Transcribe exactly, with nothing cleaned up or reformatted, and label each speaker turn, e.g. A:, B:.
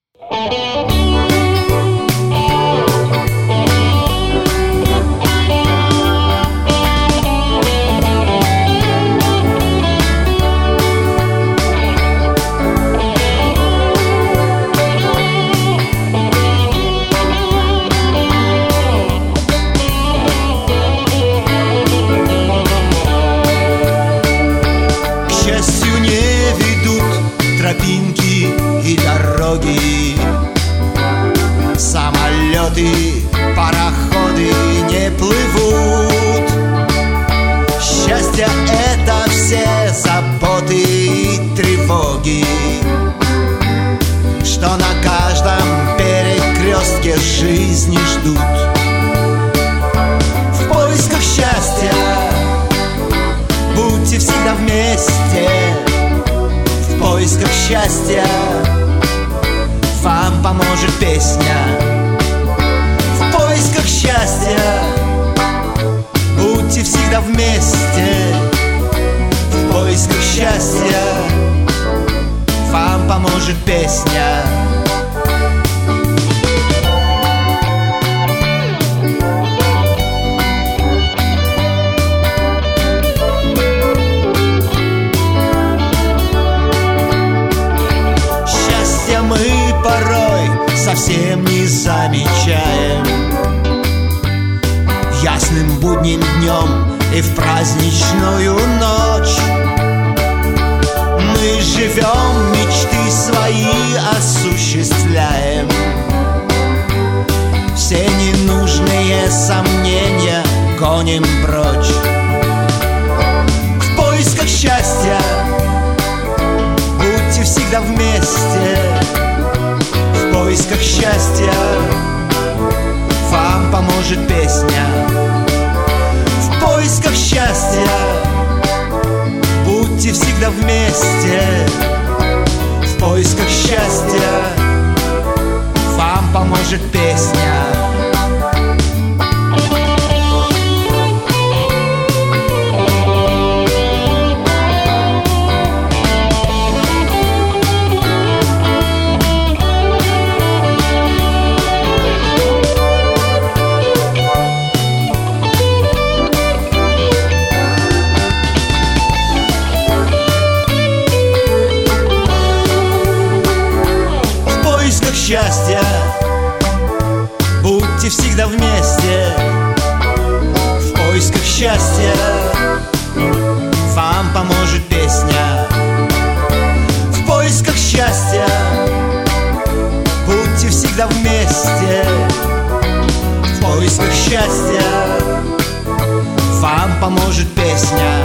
A: Тропинки и дороги, самолеты, пароходы не плывут. Счастье — это все заботы и тревоги, что на каждом перекрестке жизни ждут. В поисках счастья будьте всегда вместе. В поисках счастья вам поможет песня. В поисках счастья будьте всегда вместе. В поисках счастья вам поможет песня. Мы порой совсем не замечаем. Ясным будним днем и в праздничную ночь мы живем, мечты свои осуществляем. Все ненужные сомнения гоним прочь. В поисках счастья будьте всегда вместе. В поисках счастья вам поможет песня. В поисках счастья будьте всегда вместе. В поисках счастья вам поможет песня. Счастья будьте всегда вместе. В поисках счастья вам поможет песня. В поисках счастья будьте всегда вместе. В поисках счастья вам поможет песня.